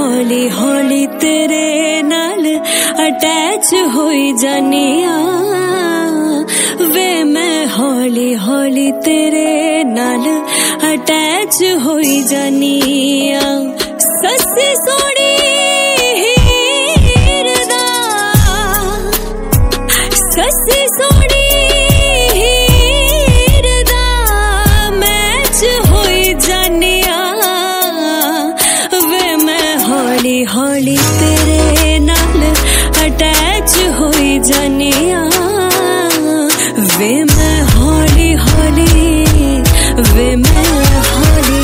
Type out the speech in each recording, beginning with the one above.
हौली हौली तेरे नाल अटैच होई जानी आ वे मैं हौली हौली तेरे नाल अटैच होई जानी आ सस्सी सोनी हीर दा सस्सी सोनी हीर दा मैच होई जानी आ वे मैं हौली हौली तेरे नाल अटैच होई जानी आ वे मैं हौली हौली वे मैं हौली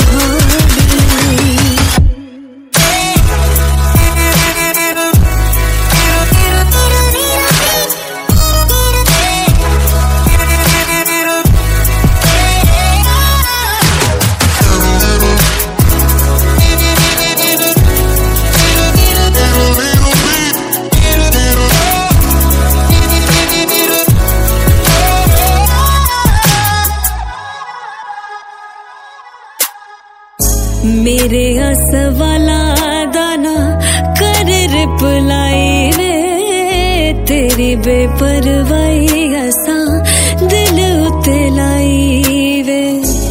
मेरे सवाला दाना कर रिप्लाई वे तेरी बेपरवाही असा दिल उते लाई वे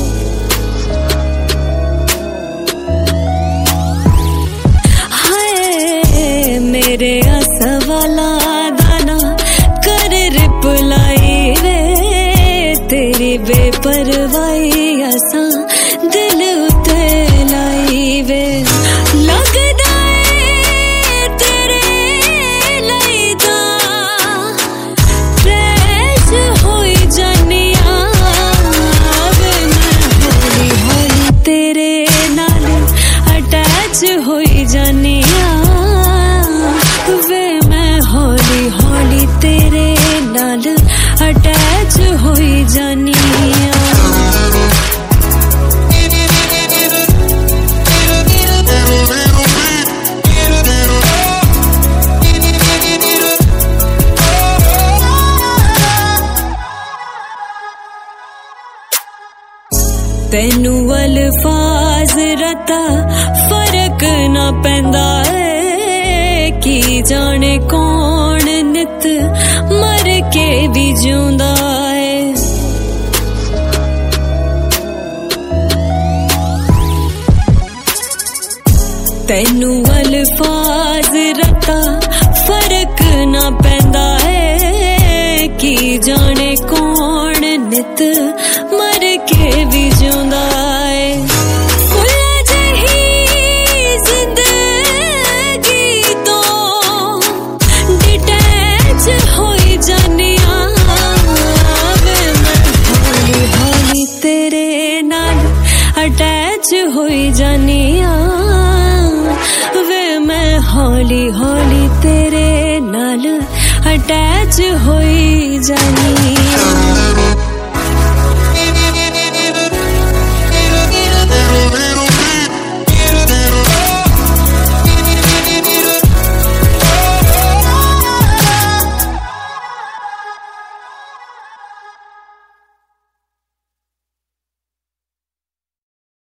हाय मेरे सवाला दाना कर रिप्लाई वे तेरी बेपरवाही असा दिल उते लाई वे लगदा है तेरे लई दा ट्रैश होई जानी आ वे मैं हौली हौली तेरे नाल अटैच होई जानी आ वे मैं हौली हौली तेरे नाल अटैच होई जानी आ तेनू अल्फाज रता फर्क ना पैंदा है की जाने कौन नित मर के भी जिउंदा है तेनू अल्फाज रता फर्क ना पैंदा है की जाने कौन नित मर के भी जिउंदा है फुल्ला जही जिंदगी तो डिटैच होई जानी आ वे मैं हौली हौली तेरे नाल अटैच होई जानी आ वे मैं हौली हौली तेरे नाल अटैच होई जानी आ